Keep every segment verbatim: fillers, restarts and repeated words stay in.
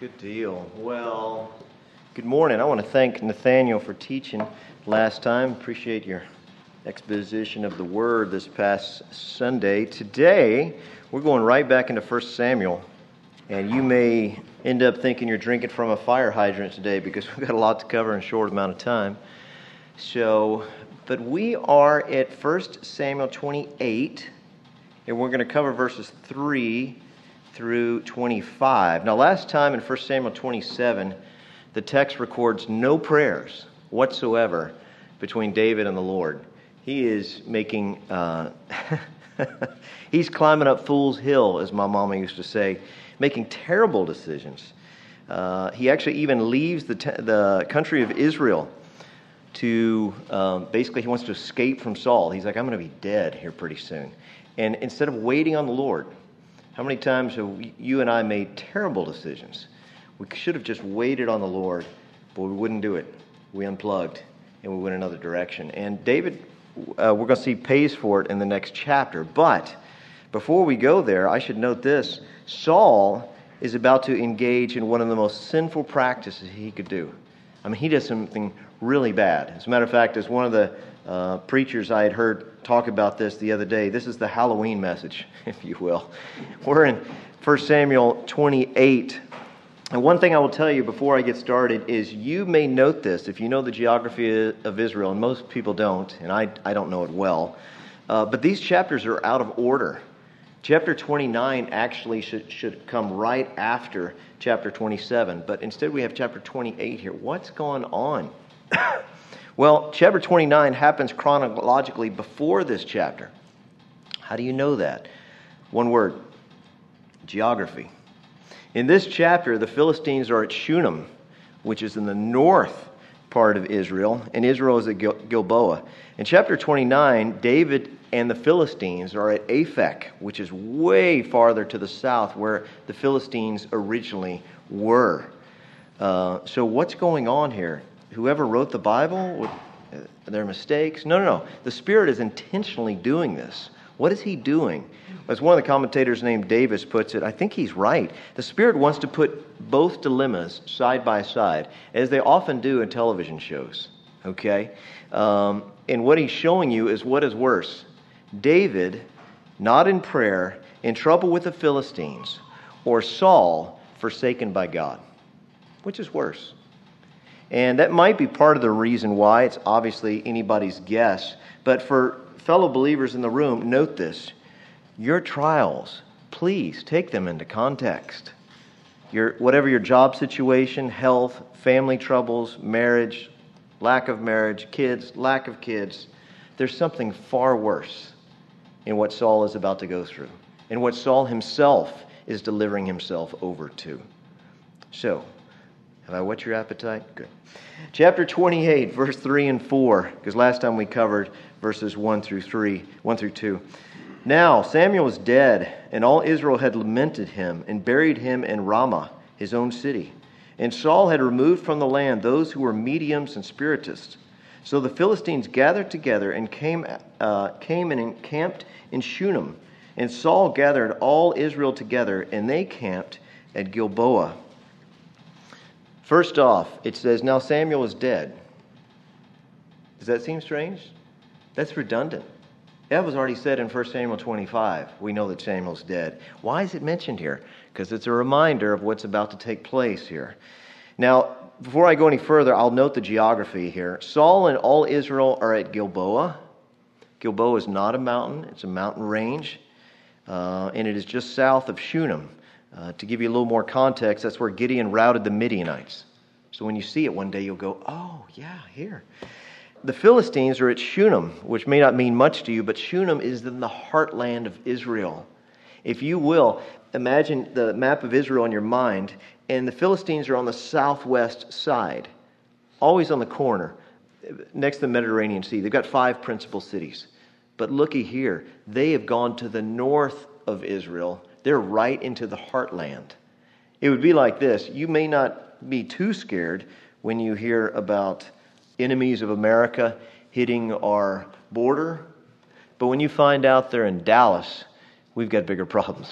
Good deal. Well, good morning. I want to thank Nathaniel for teaching last time. Appreciate your exposition of the Word this past Sunday. Today, we're going right back into First Samuel, and you may end up thinking you're drinking from a fire hydrant today because we've got a lot to cover in a short amount of time. So, but we are at First Samuel twenty-eight, and we're going to cover verses three through twenty-five. Now, last time in First Samuel twenty-seven, the text records no prayers whatsoever between David and the Lord. He is making, uh, he's climbing up Fool's Hill, as my mama used to say, making terrible decisions. Uh, he actually even leaves the, te- the country of Israel to, um, basically he wants to escape from Saul. He's like, I'm going to be dead here pretty soon. And instead of waiting on the Lord, how many times have you and I made terrible decisions? We should have just waited on the Lord, but we wouldn't do it. We unplugged, and we went another direction. And David, uh, we're going to see, pays for it in the next chapter. But before we go there, I should note this. Saul is about to engage in one of the most sinful practices he could do. I mean, he does something really bad. As a matter of fact, as one of the uh, preachers I had heard talk about this the other day, this is the Halloween message, if you will. We're in First Samuel twenty-eight. And one thing I will tell you before I get started is you may note this if you know the geography of Israel, and most people don't, and I, I don't know it well, uh, but these chapters are out of order. Chapter twenty-nine actually should, should come right after chapter twenty-seven, but instead we have chapter twenty-eight here. What's going on? Well, chapter twenty-nine happens chronologically before this chapter. How do you know that? One word: geography. In this chapter, the Philistines are at Shunem, which is in the north part of Israel, and Israel is at Gil- Gilboa. In chapter twenty-nine, David and the Philistines are at Aphek, which is way farther to the south where the Philistines originally were. Uh, so what's going on here? Whoever wrote the Bible, with their mistakes? No, no, no. The Spirit is intentionally doing this. What is He doing? As one of the commentators named Davis puts it, I think he's right. The Spirit wants to put both dilemmas side by side, as they often do in television shows. Okay? Um, and what He's showing you is what is worse. David, not in prayer, in trouble with the Philistines, or Saul, forsaken by God. Which is worse? And that might be part of the reason why. It's obviously anybody's guess. But for fellow believers in the room, note this. Your trials, please take them into context. Your whatever your job situation, health, family troubles, marriage, lack of marriage, kids, lack of kids, there's something far worse in what Saul is about to go through, and what Saul himself is delivering himself over to. So, have I whet your appetite? Good. Chapter twenty-eight, verse three and four, because last time we covered verses one through three, one through two. Now Samuel was dead, and all Israel had lamented him, and buried him in Ramah, his own city. And Saul had removed from the land those who were mediums and spiritists. So the Philistines gathered together and came, uh, came and encamped in Shunem. And Saul gathered all Israel together, and they camped at Gilboa. First off, it says, now Samuel is dead. Does that seem strange? That's redundant. That was already said in First Samuel twenty-five. We know that Samuel's dead. Why is it mentioned here? Because it's a reminder of what's about to take place here. Now, before I go any further, I'll note the geography here. Saul and all Israel are at Gilboa. Gilboa is not a mountain. It's a mountain range. Uh, and it is just south of Shunem. Uh, to give you a little more context, that's where Gideon routed the Midianites. So when you see it one day, you'll go, oh, yeah, here. The Philistines are at Shunem, which may not mean much to you, but Shunem is in the heartland of Israel. If you will, imagine the map of Israel in your mind, and the Philistines are on the southwest side, always on the corner, next to the Mediterranean Sea. They've got five principal cities. But looky here, they have gone to the north of Israel. They're right into the heartland. It would be like this. You may not be too scared when you hear about enemies of America hitting our border, but when you find out they're in Dallas, we've got bigger problems.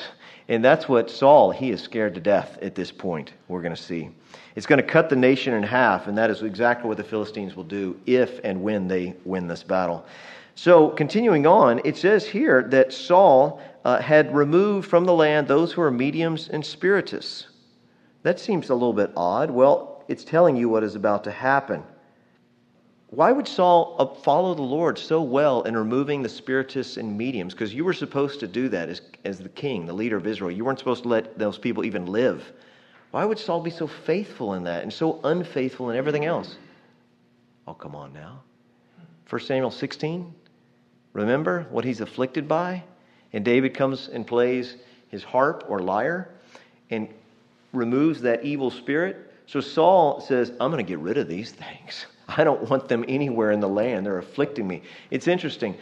And that's what Saul, he is scared to death at this point, we're going to see. It's going to cut the nation in half, and that is exactly what the Philistines will do if and when they win this battle. So, continuing on, it says here that Saul uh, had removed from the land those who are mediums and spiritists. That seems a little bit odd. Well, it's telling you what is about to happen. Why would Saul follow the Lord so well in removing the spiritists and mediums? Because you were supposed to do that as, as the king, the leader of Israel. You weren't supposed to let those people even live. Why would Saul be so faithful in that and so unfaithful in everything else? Oh, come on now. First Samuel sixteen. Remember what he's afflicted by? And David comes and plays his harp or lyre and removes that evil spirit. So Saul says, I'm going to get rid of these things. I don't want them anywhere in the land. They're afflicting me. It's interesting.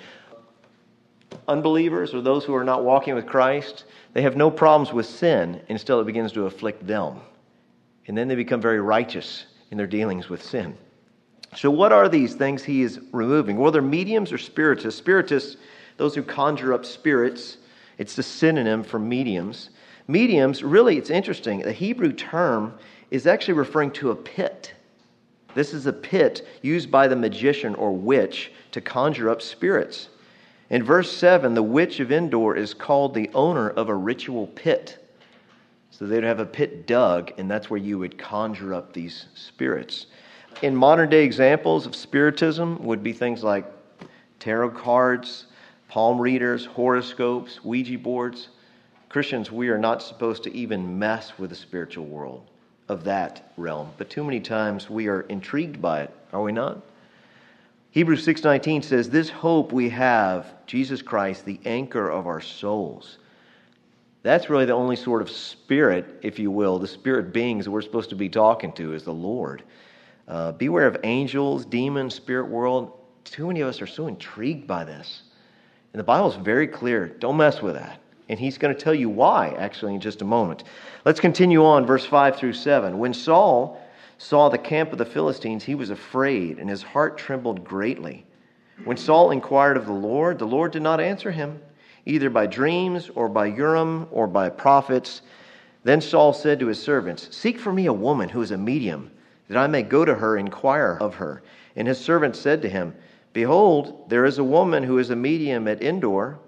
Unbelievers or those who are not walking with Christ, they have no problems with sin until it begins to afflict them. And then they become very righteous in their dealings with sin. So what are these things he is removing? Well, they're mediums or spiritists. Spiritists, those who conjure up spirits. It's the synonym for mediums. Mediums, really, it's interesting. The Hebrew term is actually referring to a pit. This is a pit used by the magician or witch to conjure up spirits. In verse seven, the witch of Endor is called the owner of a ritual pit. So they'd have a pit dug, and that's where you would conjure up these spirits. In modern day examples of spiritism would be things like tarot cards, palm readers, horoscopes, Ouija boards. Christians, we are not supposed to even mess with the spiritual world of that realm. But too many times we are intrigued by it, are we not? Hebrews six nineteen says, this hope we have, Jesus Christ, the anchor of our souls. That's really the only sort of spirit, if you will, the spirit beings that we're supposed to be talking to is the Lord. Uh, beware of angels, demons, spirit world. Too many of us are so intrigued by this. And the Bible is very clear. Don't mess with that. And he's going to tell you why, actually, in just a moment. Let's continue on, verse five through seven. When Saul saw the camp of the Philistines, he was afraid, and his heart trembled greatly. When Saul inquired of the Lord, the Lord did not answer him, either by dreams or by Urim or by prophets. Then Saul said to his servants, seek for me a woman who is a medium, that I may go to her and inquire of her. And his servants said to him, behold, there is a woman who is a medium at Endor.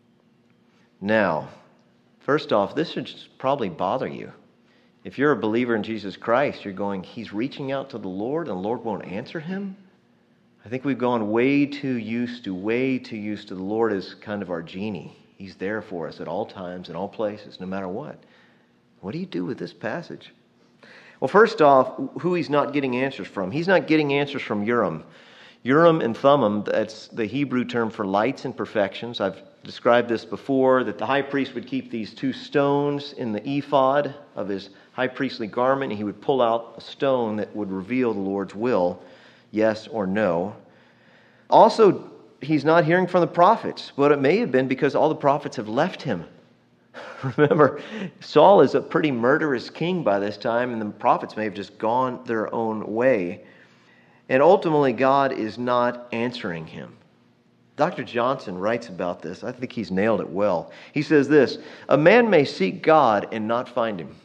Now, first off, this should probably bother you. If you're a believer in Jesus Christ, you're going, he's reaching out to the Lord and the Lord won't answer him? I think we've gone way too used to, way too used to the Lord as kind of our genie. He's there for us at all times, in all places, no matter what. What do you do with this passage? Well, first off, who he's not getting answers from. He's not getting answers from Urim. Urim and Thummim, that's the Hebrew term for lights and perfections. I've described this before, that the high priest would keep these two stones in the ephod of his high priestly garment, and he would pull out a stone that would reveal the Lord's will, yes or no. Also, he's not hearing from the prophets, but it may have been because all the prophets have left him. Remember, Saul is a pretty murderous king by this time, and the prophets may have just gone their own way. And ultimately, God is not answering him. Doctor Johnson writes about this. I think he's nailed it well. He says this, a man may seek God and not find him.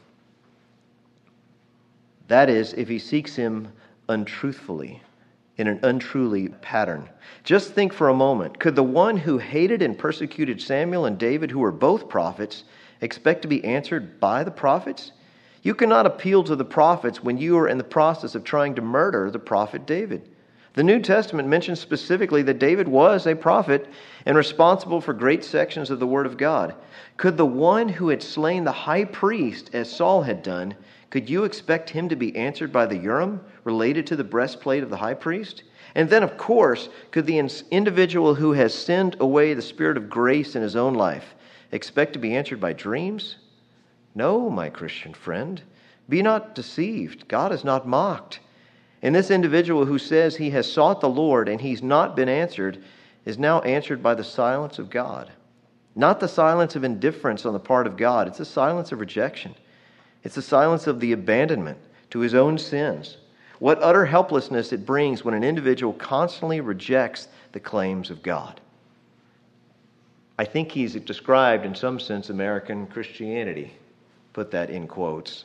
That is, if he seeks him untruthfully, in an untruly pattern. Just think for a moment. Could the one who hated and persecuted Samuel and David, who were both prophets, expect to be answered by the prophets? You cannot appeal to the prophets when you are in the process of trying to murder the prophet David. The New Testament mentions specifically that David was a prophet and responsible for great sections of the Word of God. Could the one who had slain the high priest, as Saul had done, could you expect him to be answered by the Urim related to the breastplate of the high priest? And then, of course, could the individual who has sinned away the spirit of grace in his own life expect to be answered by dreams? No, my Christian friend. Be not deceived. God is not mocked. And this individual who says he has sought the Lord and he's not been answered is now answered by the silence of God. Not the silence of indifference on the part of God. It's a silence of rejection. It's the silence of the abandonment to his own sins. What utter helplessness it brings when an individual constantly rejects the claims of God. I think he's described, in some sense, American Christianity. Put that in quotes.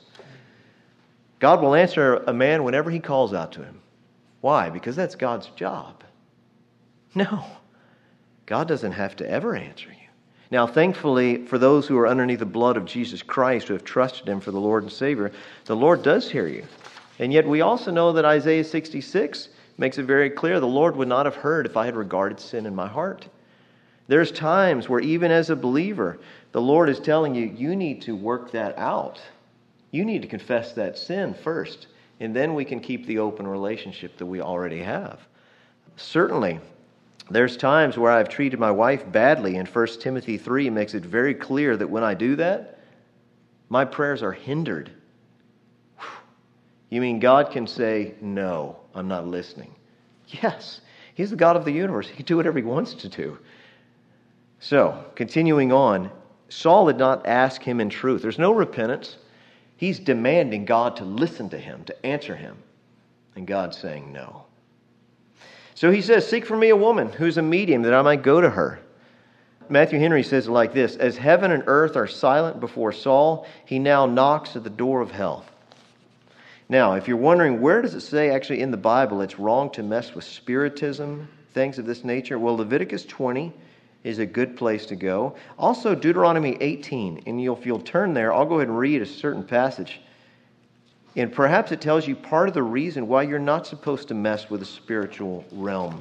God will answer a man whenever he calls out to him. Why? Because that's God's job. No. God doesn't have to ever answer you. Now, thankfully, for those who are underneath the blood of Jesus Christ, who have trusted Him for the Lord and Savior, the Lord does hear you. And yet we also know that Isaiah sixty-six makes it very clear the Lord would not have heard if I had regarded sin in my heart. There's times where even as a believer, the Lord is telling you, you need to work that out. You need to confess that sin first, and then we can keep the open relationship that we already have. Certainly, there's times where I've treated my wife badly, and First Timothy three makes it very clear that when I do that, my prayers are hindered. Whew. You mean God can say, no, I'm not listening? Yes, He's the God of the universe. He can do whatever He wants to do. So, continuing on, Saul did not ask him in truth. There's no repentance. He's demanding God to listen to him, to answer him. And God's saying no. So he says, seek for me a woman who's a medium that I might go to her. Matthew Henry says it like this: as heaven and earth are silent before Saul, he now knocks at the door of hell. Now, if you're wondering, where does it say actually in the Bible it's wrong to mess with spiritism, things of this nature? Well, Leviticus twenty is a good place to go. Also, Deuteronomy eighteen. And you'll, if you'll turn there, I'll go ahead and read a certain passage. And perhaps it tells you part of the reason why you're not supposed to mess with the spiritual realm.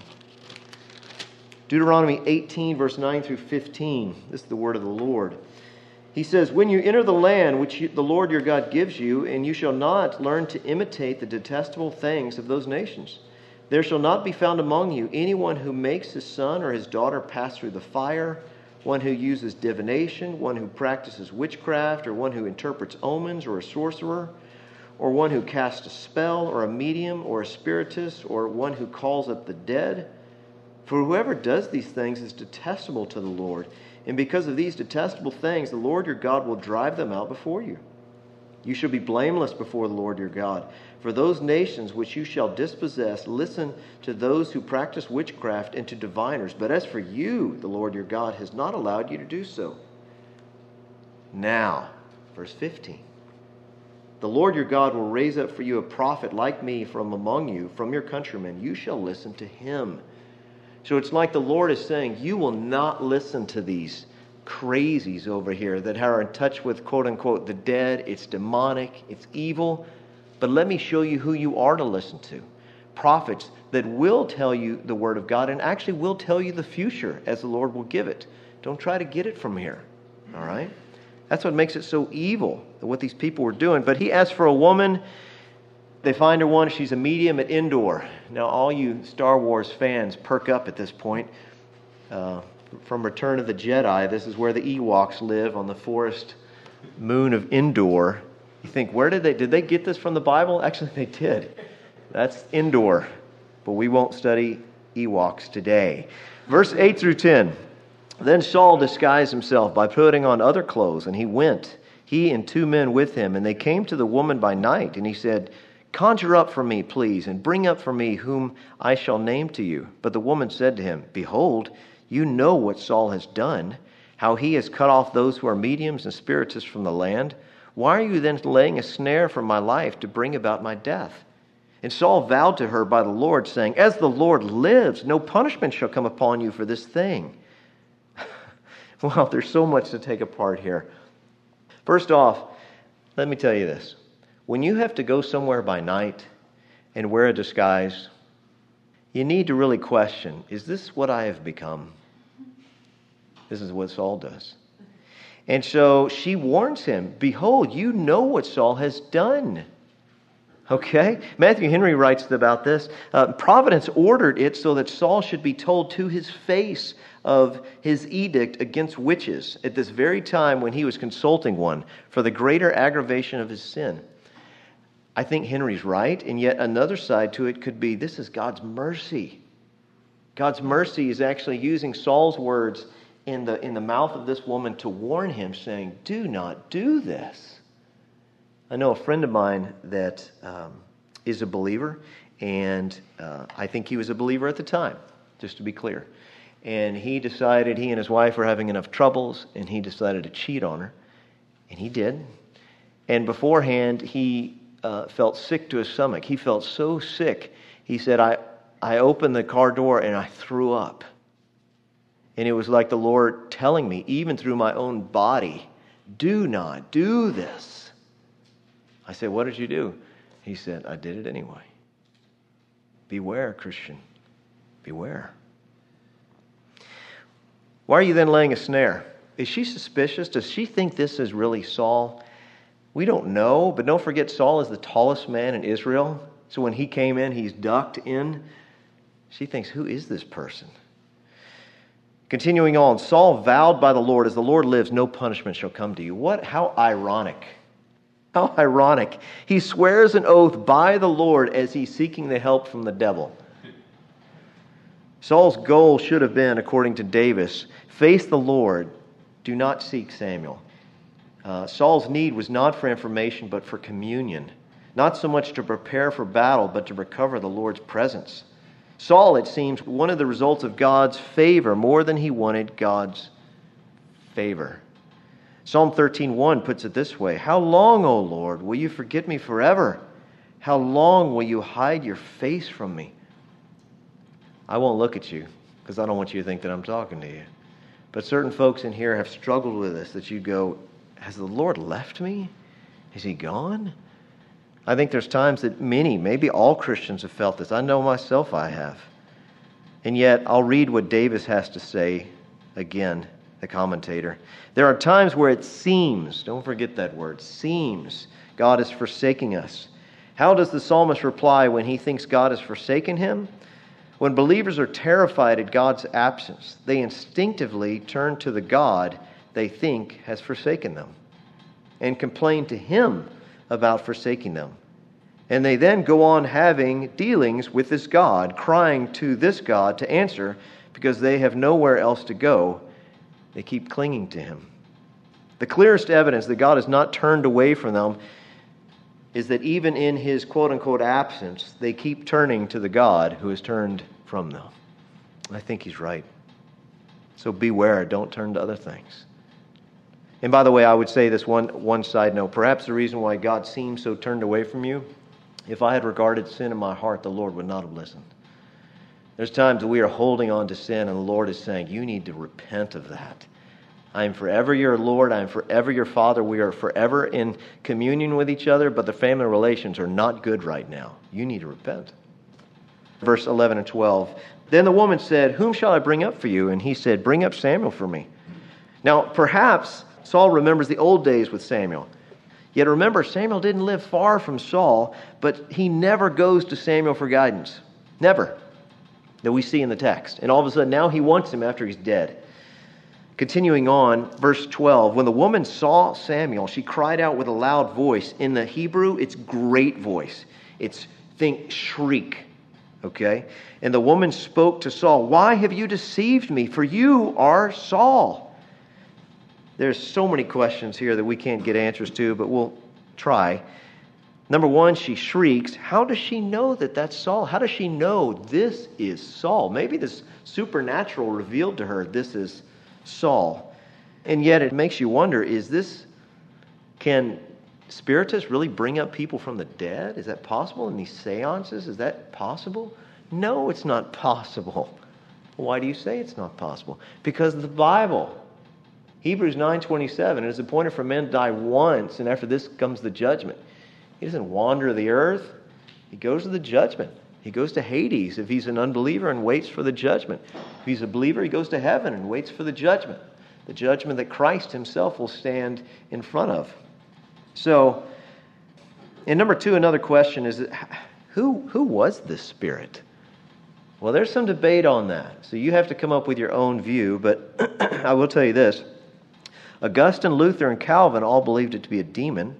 Deuteronomy eighteen, verse nine through fifteen. This is the word of the Lord. He says, when you enter the land which you, the Lord your God gives you, and you shall not learn to imitate the detestable things of those nations, there shall not be found among you anyone who makes his son or his daughter pass through the fire, one who uses divination, one who practices witchcraft, or one who interprets omens, or a sorcerer, or one who casts a spell, or a medium, or a spiritist, or one who calls up the dead. For whoever does these things is detestable to the Lord, and because of these detestable things, the Lord your God will drive them out before you. You shall be blameless before the Lord your God. For those nations which you shall dispossess, listen to those who practice witchcraft and to diviners. But as for you, the Lord your God has not allowed you to do so. Now, verse fifteen. The Lord your God will raise up for you a prophet like me from among you, from your countrymen. You shall listen to him. So it's like the Lord is saying, you will not listen to these crazies over here that are in touch with, quote unquote, the dead. It's demonic. It's evil. But let me show you who you are to listen to. Prophets that will tell you the word of God and actually will tell you the future as the Lord will give it. Don't try to get it from here. All right? That's what makes it so evil, what these people were doing. But he asked for a woman. They find her one. She's a medium at Endor. Now, all you Star Wars fans perk up at this point. Uh, from Return of the Jedi, this is where the Ewoks live, on the forest moon of Endor. You think, where did they, did they get this from the Bible? Actually, they did. That's Endor. But we won't study Ewoks today. Verse eight through ten. Then Saul disguised himself by putting on other clothes, and he went, he and two men with him, and they came to the woman by night, and he said, conjure up for me, please, and bring up for me whom I shall name to you. But the woman said to him, behold, you know what Saul has done, how he has cut off those who are mediums and spiritists from the land. Why are you then laying a snare for my life to bring about my death? And Saul vowed to her by the Lord, saying, as the Lord lives, no punishment shall come upon you for this thing. Well, there's so much to take apart here. First off, let me tell you this. When you have to go somewhere by night and wear a disguise, you need to really question, is this what I have become? This is what Saul does. And so she warns him, behold, you know what Saul has done. Okay? Matthew Henry writes about this. Uh, Providence ordered it so that Saul should be told to his face of his edict against witches at this very time when he was consulting one for the greater aggravation of his sin. I think Henry's right, and yet another side to it could be this is God's mercy. God's mercy is actually using Saul's words in the, in the mouth of this woman to warn him, saying, do not do this. I know a friend of mine that um, is a believer, and uh, I think he was a believer at the time, just to be clear. And he decided he and his wife were having enough troubles, and he decided to cheat on her. And he did. And beforehand, he uh, felt sick to his stomach. He felt so sick, he said, I, I opened the car door and I threw up. And it was like the Lord telling me, even through my own body, do not do this. I said, what did you do? He said, I did it anyway. Beware, Christian. Beware. Why are you then laying a snare? Is she suspicious? Does she think this is really Saul? We don't know, but don't forget Saul is the tallest man in Israel. So when he came in, he's ducked in. She thinks, who is this person? Continuing on, Saul vowed by the Lord, as the Lord lives, no punishment shall come to you. What? How ironic. How ironic. He swears an oath by the Lord as he's seeking the help from the devil. Saul's goal should have been, according to Davis, face the Lord, do not seek Samuel. Uh, Saul's need was not for information, but for communion. Not so much to prepare for battle, but to recover the Lord's presence. Saul, it seems, one of the results of God's favor more than he wanted God's favor. Psalm thirteen one puts it this way, how long, O Lord, will you forget me forever? How long will you hide your face from me? I won't look at you because I don't want you to think that I'm talking to you. But certain folks in here have struggled with this, that you go, has the Lord left me? Is he gone? I think there's times that many, maybe all Christians have felt this. I know myself I have. And yet, I'll read what Davis has to say again, the commentator. There are times where it seems, don't forget that word, seems, God is forsaking us. How does the psalmist reply when he thinks God has forsaken him? When believers are terrified at God's absence, they instinctively turn to the God they think has forsaken them and complain to Him about forsaking them. And they then go on having dealings with this God, crying to this God to answer because they have nowhere else to go. They keep clinging to Him. The clearest evidence that God has not turned away from them is that even in His quote-unquote absence, they keep turning to the God who has turned from them. I think He's right. So beware, don't turn to other things. And by the way, I would say this one, one side note. Perhaps the reason why God seems so turned away from you, if I had regarded sin in my heart, the Lord would not have listened. There's times that we are holding on to sin and the Lord is saying, you need to repent of that. I am forever your Lord. I am forever your Father. We are forever in communion with each other, but the family relations are not good right now. You need to repent. Verse eleven and twelve. Then the woman said, whom shall I bring up for you? And he said, bring up Samuel for me. Now, perhaps Saul remembers the old days with Samuel. Yet remember, Samuel didn't live far from Saul, but he never goes to Samuel for guidance. Never. That we see in the text. And all of a sudden, now he wants him after he's dead. Continuing on, verse twelve, when the woman saw Samuel, she cried out with a loud voice. In the Hebrew, it's great voice. It's, think, shriek. Okay? And the woman spoke to Saul, why have you deceived me? For you are Saul. There's so many questions here that we can't get answers to, but we'll try. Number one, she shrieks. How does she know that that's Saul? How does she know this is Saul? Maybe this supernatural revealed to her this is Saul. And yet it makes you wonder, is this, can spiritists really bring up people from the dead? Is that possible in these seances? Is that possible? No, it's not possible. Why do you say it's not possible? Because the Bible, Hebrews nine twenty-seven, it is appointed for men to die once, and after this comes the judgment. He doesn't wander the earth. He goes to the judgment. He goes to Hades if he's an unbeliever and waits for the judgment. If he's a believer, he goes to heaven and waits for the judgment. The judgment that Christ himself will stand in front of. So, and number two, another question is, who, who was this spirit? Well, there's some debate on that. So you have to come up with your own view, but I will tell you this. Augustine, Luther, and Calvin all believed it to be a demon.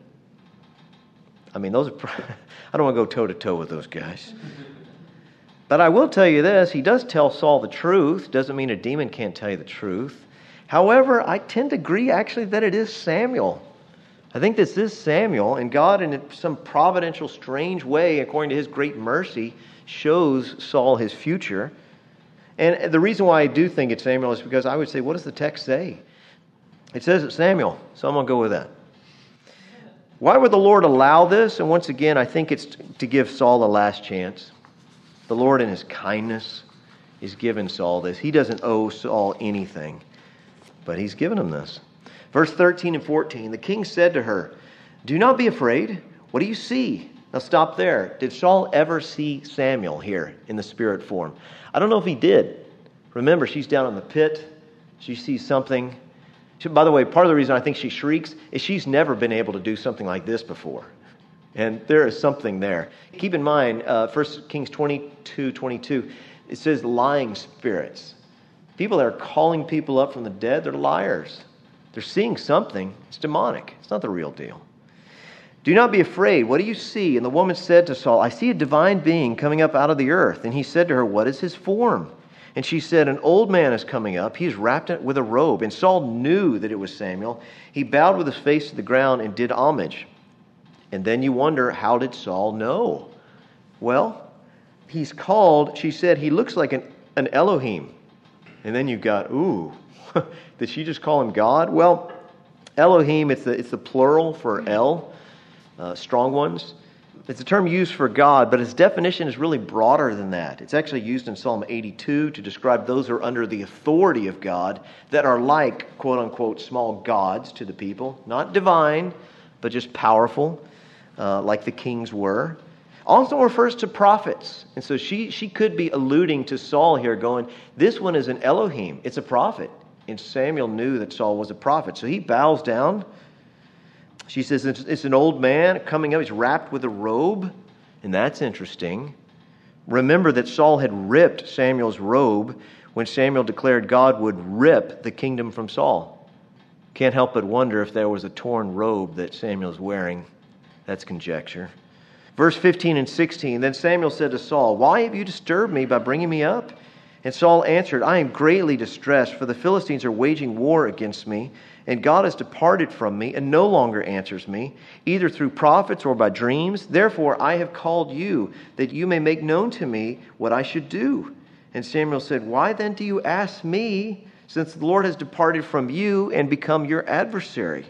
I mean, those are, I don't want to go toe-to-toe with those guys. But I will tell you this, he does tell Saul the truth. Doesn't mean a demon can't tell you the truth. However, I tend to agree actually that it is Samuel. I think this is Samuel, and God in some providential, strange way, according to his great mercy, shows Saul his future. And the reason why I do think it's Samuel is because I would say, what does the text say? It says it's Samuel, so I'm going to go with that. Why would the Lord allow this? And once again, I think it's to give Saul a last chance. The Lord in His kindness is giving Saul this. He doesn't owe Saul anything, but He's given him this. Verse thirteen and fourteen, the king said to her, "Do not be afraid. What do you see?" Now stop there. Did Saul ever see Samuel here in the spirit form? I don't know if he did. Remember, she's down in the pit. She sees something. She, by the way, part of the reason I think she shrieks is she's never been able to do something like this before. And there is something there. Keep in mind, uh, First Kings twenty-two twenty-two, it says lying spirits. People that are calling people up from the dead, they're liars. They're seeing something. It's demonic. It's not the real deal. "Do not be afraid. What do you see?" And the woman said to Saul, "I see a divine being coming up out of the earth." And he said to her, "What is his form?" And she said, "An old man is coming up. He is wrapped with a robe." And Saul knew that it was Samuel. He bowed with his face to the ground and did homage. And then you wonder, how did Saul know? Well, he's called, she said, he looks like an, an Elohim. And then you got, ooh, did she just call him God? Well, Elohim, it's the, it's the plural for El. Uh, strong ones. It's a term used for God, but its definition is really broader than that. It's actually used in Psalm eighty-two to describe those who are under the authority of God that are like, quote unquote, small gods to the people. Not divine, but just powerful, uh, like the kings were. Also refers to prophets. And so she, she could be alluding to Saul here going, this one is an Elohim. It's a prophet. And Samuel knew that Saul was a prophet. So he bows down. She says it's, it's an old man coming up. He's wrapped with a robe. And that's interesting. Remember that Saul had ripped Samuel's robe when Samuel declared God would rip the kingdom from Saul. Can't help but wonder if there was a torn robe that Samuel's wearing. That's conjecture. Verse fifteen and sixteen, then Samuel said to Saul, "Why have you disturbed me by bringing me up?" And Saul answered, "I am greatly distressed, for the Philistines are waging war against me, and God has departed from me and no longer answers me, either through prophets or by dreams. Therefore I have called you, that you may make known to me what I should do." And Samuel said, "Why then do you ask me, since the Lord has departed from you and become your adversary?"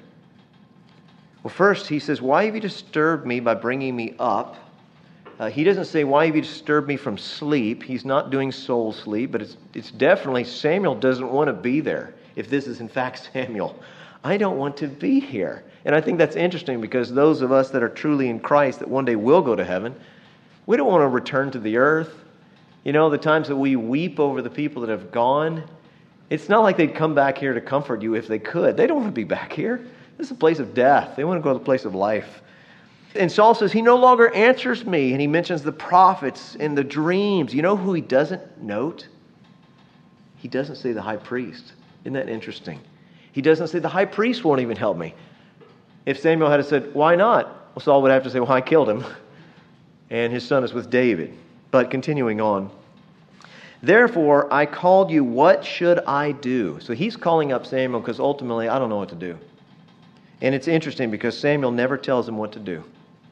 Well, first he says, "Why have you disturbed me by bringing me up?" Uh, he doesn't say, "Why have you disturbed me from sleep?" He's not doing soul sleep, but it's it's definitely Samuel doesn't want to be there. If this is in fact Samuel, I don't want to be here. And I think that's interesting because those of us that are truly in Christ that one day will go to heaven, we don't want to return to the earth. You know, the times that we weep over the people that have gone, it's not like they'd come back here to comfort you if they could. They don't want to be back here. This is a place of death. They want to go to the place of life. And Saul says, he no longer answers me. And he mentions the prophets and the dreams. You know who he doesn't note? He doesn't say the high priest. Isn't that interesting? He doesn't say the high priest won't even help me. If Samuel had said, why not? Well, Saul would have to say, well, I killed him. And his son is with David. But continuing on. Therefore, I called you, what should I do? So he's calling up Samuel because ultimately, I don't know what to do. And it's interesting because Samuel never tells him what to do.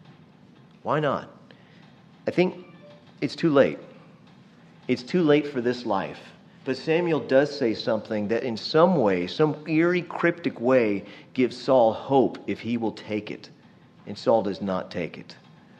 Why not? I think it's too late. It's too late for this life. But Samuel does say something that in some way, some eerie, cryptic way, gives Saul hope if he will take it. And Saul does not take it.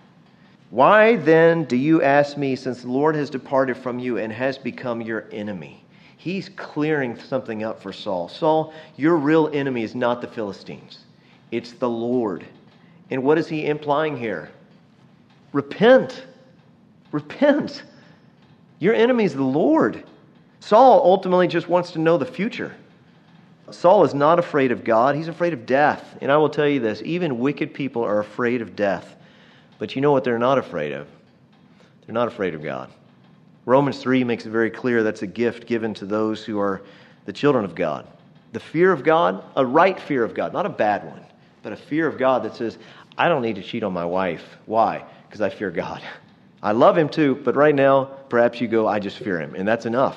Why then do you ask me, since the Lord has departed from you and has become your enemy? He's clearing something up for Saul. Saul, your real enemy is not the Philistines. It's the Lord. And what is he implying here? Repent. Repent. Your enemy is the Lord. Saul ultimately just wants to know the future. Saul is not afraid of God. He's afraid of death. And I will tell you this, even wicked people are afraid of death. But you know what they're not afraid of? They're not afraid of God. Romans three makes it very clear that's a gift given to those who are the children of God. The fear of God, a right fear of God, not a bad one, but a fear of God that says, I don't need to cheat on my wife. Why? Because I fear God. I love him too, but right now, perhaps you go, I just fear him, and that's enough.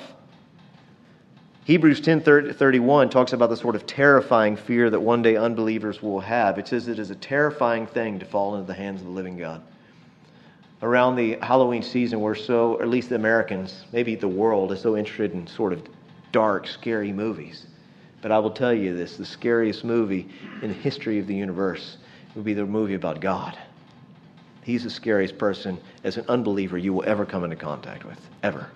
Hebrews ten thirty-one talks about the sort of terrifying fear that one day unbelievers will have. It says it is a terrifying thing to fall into the hands of the living God. Around the Halloween season, we're so, or at least the Americans, maybe the world, is so interested in sort of dark, scary movies. But I will tell you this, the scariest movie in the history of the universe would be the movie about God. He's the scariest person as an unbeliever you will ever come into contact with, ever.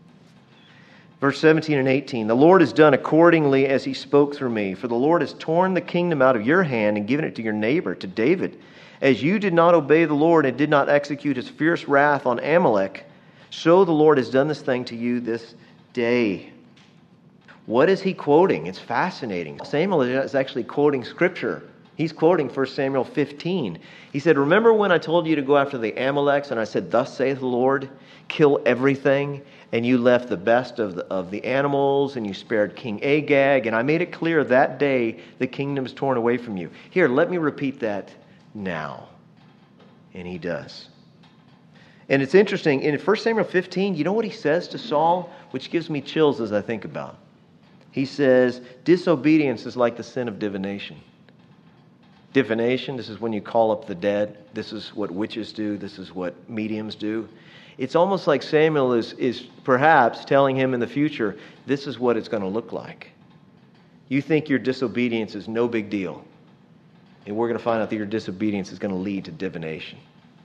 Verse seventeen and eighteen, the Lord has done accordingly as he spoke through me. For the Lord has torn the kingdom out of your hand and given it to your neighbor, to David. As you did not obey the Lord and did not execute his fierce wrath on Amalek, so the Lord has done this thing to you this day. What is he quoting? It's fascinating. Samuel is actually quoting Scripture. He's quoting First Samuel fifteen. He said, remember when I told you to go after the Amaleks and I said, thus saith the Lord, kill everything, and you left the best of the, of the animals and you spared King Agag, and I made it clear that day the kingdom is torn away from you. Here, let me repeat that now. And he does. And it's interesting, in First Samuel fifteen, you know what he says to Saul? Which gives me chills as I think about it. He says, disobedience is like the sin of divination. Divination, this is when you call up the dead. This is what witches do. This is what mediums do. It's almost like Samuel is, is perhaps telling him in the future, this is what it's going to look like. You think your disobedience is no big deal. And we're going to find out that your disobedience is going to lead to divination.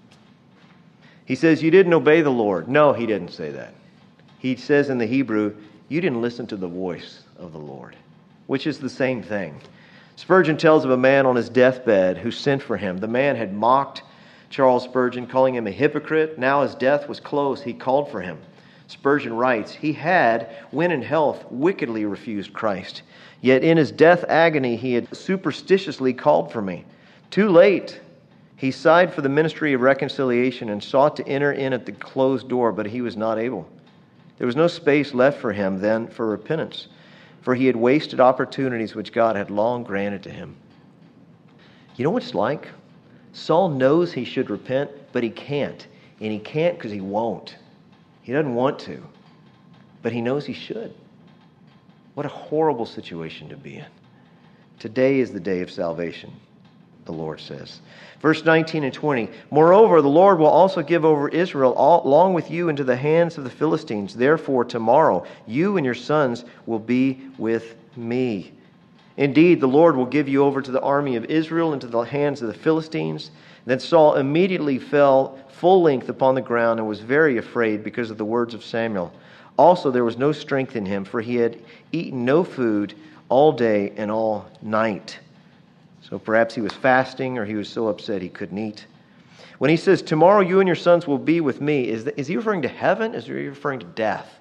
He says, you didn't obey the Lord. No, he didn't say that. He says in the Hebrew, you didn't listen to the voice of the Lord, which is the same thing. Spurgeon tells of a man on his deathbed who sent for him. The man had mocked Charles Spurgeon, calling him a hypocrite. Now his death was close, he called for him. Spurgeon writes, he had, when in health, wickedly refused Christ. Yet in his death agony he had superstitiously called for me. Too late, he sighed for the ministry of reconciliation and sought to enter in at the closed door, but he was not able. There was no space left for him then for repentance, for he had wasted opportunities which God had long granted to him. You know what it's like? Saul knows he should repent, but he can't. And he can't because he won't. He doesn't want to, but he knows he should. What a horrible situation to be in. Today is the day of salvation, the Lord says. Verse nineteen and twenty, moreover, the Lord will also give over Israel all, along with you into the hands of the Philistines. Therefore, tomorrow you and your sons will be with me. Indeed, the Lord will give you over to the army of Israel into the hands of the Philistines. Then Saul immediately fell full length upon the ground and was very afraid because of the words of Samuel. Also, there was no strength in him, for he had eaten no food all day and all night. So perhaps he was fasting, or he was so upset he couldn't eat. When he says, tomorrow you and your sons will be with me, is, is he referring to heaven? Is he referring to death?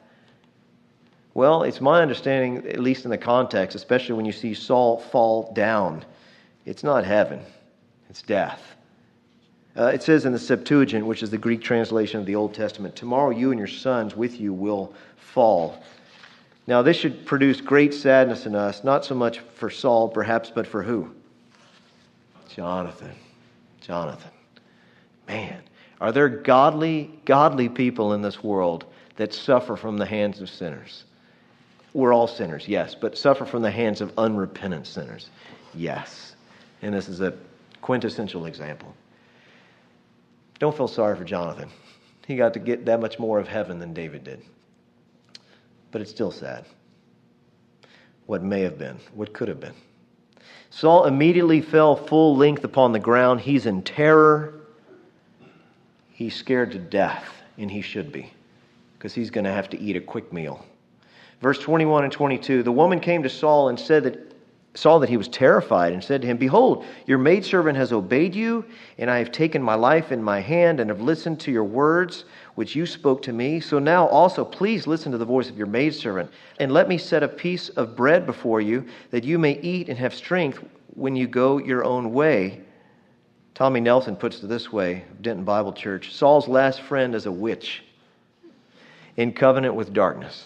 Well, it's my understanding, at least in the context, especially when you see Saul fall down, it's not heaven, it's death. Uh, it says in the Septuagint, which is the Greek translation of the Old Testament, tomorrow you and your sons with you will fall. Now this should produce great sadness in us, not so much for Saul perhaps, but for who? Jonathan. Jonathan. Man, are there godly, godly people in this world that suffer from the hands of sinners? We're all sinners, yes, but suffer from the hands of unrepentant sinners, yes. And this is a quintessential example. Don't feel sorry for Jonathan. He got to get that much more of heaven than David did. But it's still sad. What may have been, what could have been. Saul immediately fell full length upon the ground. He's in terror. He's scared to death, and he should be, because he's going to have to eat a quick meal. Verse twenty-one and twenty-two, the woman came to Saul and said that saw that he was terrified and said to him, behold, your maidservant has obeyed you, and I have taken my life in my hand and have listened to your words, which you spoke to me. So now also please listen to the voice of your maidservant, and let me set a piece of bread before you, that you may eat and have strength when you go your own way. Tommy Nelson puts it this way, Denton Bible Church, Saul's last friend is a witch in covenant with darkness.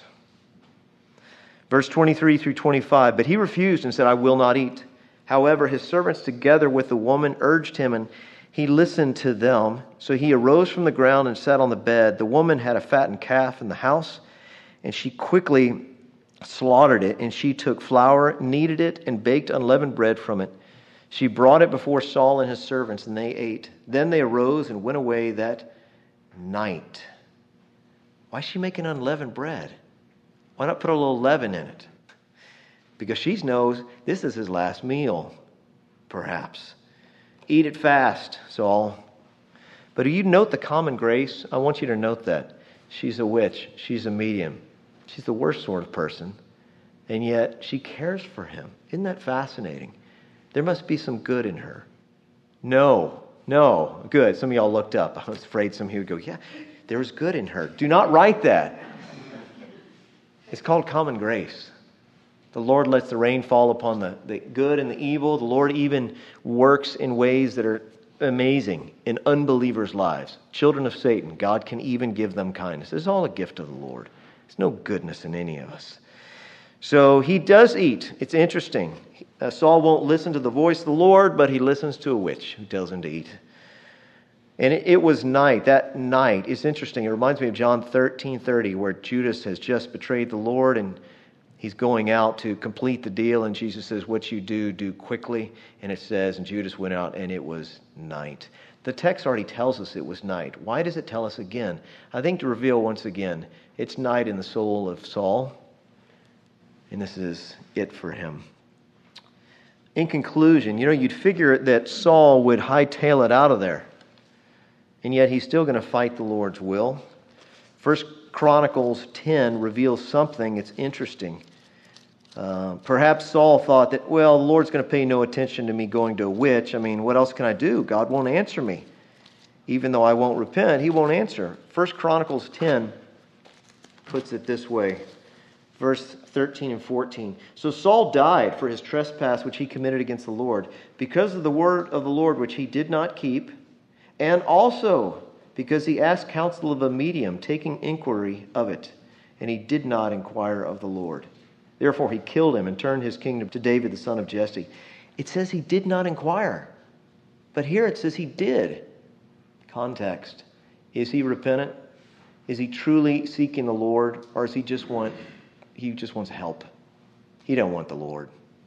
Verse twenty-three through twenty-five, but he refused and said, I will not eat. However, his servants together with the woman urged him, and he listened to them. So he arose from the ground and sat on the bed. The woman had a fattened calf in the house, and she quickly slaughtered it, and she took flour, kneaded it, and baked unleavened bread from it. She brought it before Saul and his servants, and they ate. Then they arose and went away that night. Why is she making unleavened bread? Why not put a little leaven in it? Because she knows this is his last meal, perhaps. Eat it fast, Saul. But do you note the common grace? I want you to note that. She's a witch. She's a medium. She's the worst sort of person. And yet she cares for him. Isn't that fascinating? There must be some good in her. No, no, good. Some of y'all looked up. I was afraid some of you would go, yeah, there was good in her. Do not write that. It's called common grace. The Lord lets the rain fall upon the, the good and the evil. The Lord even works in ways that are amazing in unbelievers' lives. Children of Satan, God can even give them kindness. It's all a gift of the Lord. There's no goodness in any of us. So he does eat. It's interesting. Uh, Saul won't listen to the voice of the Lord, but he listens to a witch who tells him to eat. And it, it was night. That night is interesting. It reminds me of John thirteen thirty, where Judas has just betrayed the Lord and he's going out to complete the deal. And Jesus says, what you do, do quickly. And it says, and Judas went out and it was night. The text already tells us it was night. Why does it tell us again? I think to reveal once again, it's night in the soul of Saul. And this is it for him. In conclusion, you know, you'd figure that Saul would hightail it out of there. And yet he's still going to fight the Lord's will. First Chronicles ten reveals something that's interesting. Uh, perhaps Saul thought that, well, the Lord's going to pay no attention to me going to a witch. I mean, what else can I do? God won't answer me. Even though I won't repent, he won't answer. First Chronicles ten puts it this way. Verse thirteen and fourteen. So Saul died for his trespass which he committed against the Lord, because of the word of the Lord which he did not keep, and also because he asked counsel of a medium, taking inquiry of it, and he did not inquire of the Lord. Therefore he killed him and turned his kingdom to David the son of Jesse. It says he did not inquire, but here it says he did. Context. Is he repentant? Is he truly seeking the Lord, or is he just want he just wants help? He don't want the Lord.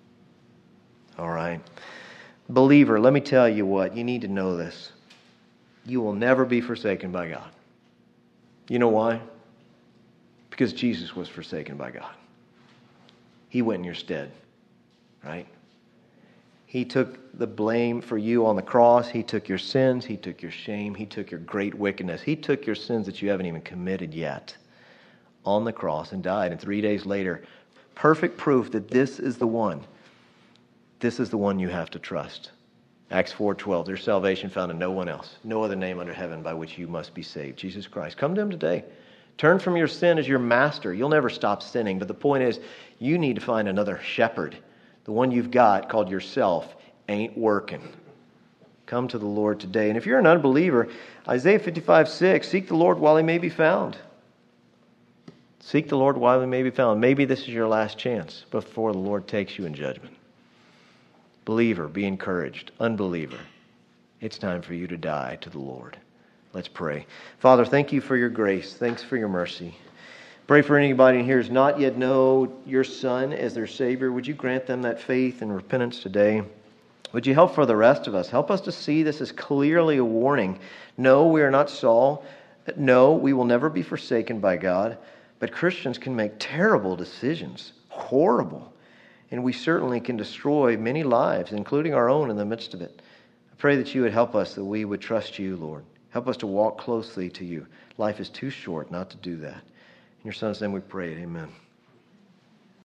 All right. Believer, let me tell you what, you need to know this. You will never be forsaken by God. You know why? Because Jesus was forsaken by God. He went in your stead, right? He took the blame for you on the cross. He took your sins. He took your shame. He took your great wickedness. He took your sins that you haven't even committed yet on the cross and died. And three days later, perfect proof that this is the one. This is the one you have to trust. Acts four twelve, there's salvation found in no one else. No other name under heaven by which you must be saved. Jesus Christ. Come to him today. Turn from your sin as your master. You'll never stop sinning. But the point is, you need to find another shepherd. The one you've got, called yourself, ain't working. Come to the Lord today. And if you're an unbeliever, Isaiah fifty-five six, seek the Lord while he may be found. Seek the Lord while he may be found. Maybe this is your last chance before the Lord takes you in judgment. Believer, be encouraged. Unbeliever, it's time for you to die to the Lord. Let's pray. Father, thank you for your grace. Thanks for your mercy. Pray for anybody in here who's not yet know your Son as their Savior. Would you grant them that faith and repentance today? Would you help for the rest of us? Help us to see this as clearly a warning. No, we are not Saul. No, we will never be forsaken by God. But Christians can make terrible decisions, horrible. And we certainly can destroy many lives, including our own, in the midst of it. I pray that you would help us, that we would trust you, Lord. Help us to walk closely to you. Life is too short not to do that. In your Son's name we pray it. Amen.